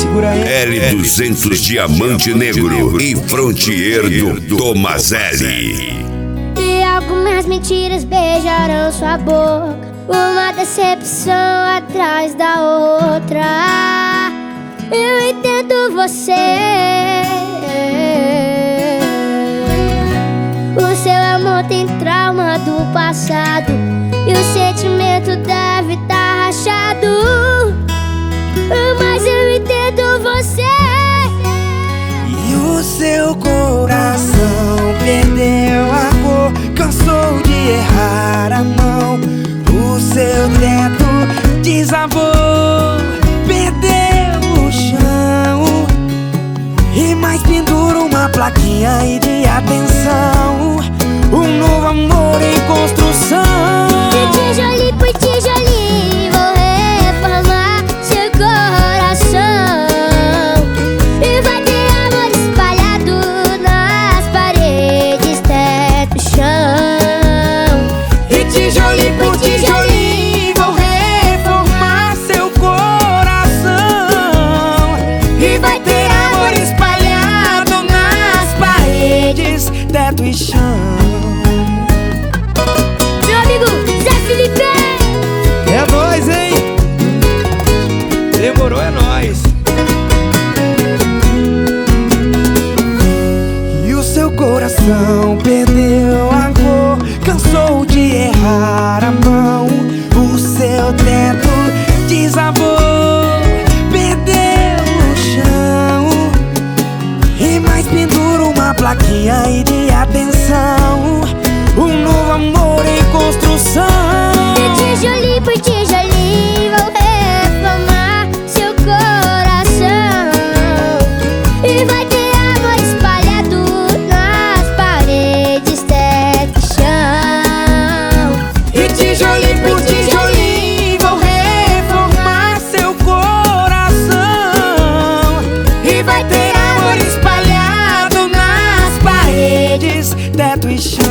Segura aí. L200 Diamante Negro e Frontier do Tomazelli. E algumas mentiras beijarão sua boca, uma decepção atrás da outra. Eu entendo você. O seu amor tem trauma do passado e o sentimento deve estar rachado. Mas eu entendo você. E o seu coração perdeu a cor, cansou de errar a mão. O seu teto desabou, perdeu o chão. E mais pendura uma plaquinha aí de atenção. Um novo amor em construção. De tijolinho por tijolinho vou reformar seu coração. E vai ter amor espalhado nas paredes, teto e chão. E tijolinho por tijolinho vou reformar seu coração. E vai ter amor espalhado nas paredes, teto e chão. Meu amigo Zé Felipe! É nóis, hein? Demorou, é nóis. E o seu coração perdeu a cor, cansou de errar a mão. O seu teto desabou, perdeu o chão. E mais pendura uma plaquinha aí de atenção. Um novo amor em construção. De tijolinho por tijolinho vou reformar seu coração. E vai ter amor espalhado nas paredes, teto e chão. E tijolinho por tijolinho vou reformar seu coração. E vai ter amor espalhado nas paredes, teto e chão.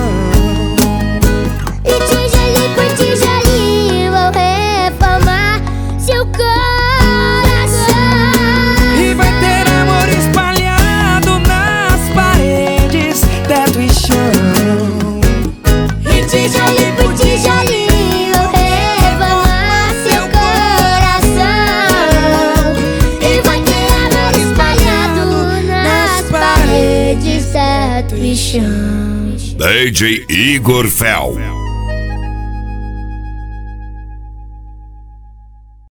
E tijolinho por tijolinho vou reformar seu coração. E vai ter amor espalhado nas paredes, teto e chão. E tijolinho por tijolinho vou reformar seu coração. E vai ter amor espalhado nas paredes, teto e chão. DJ Igor Fel.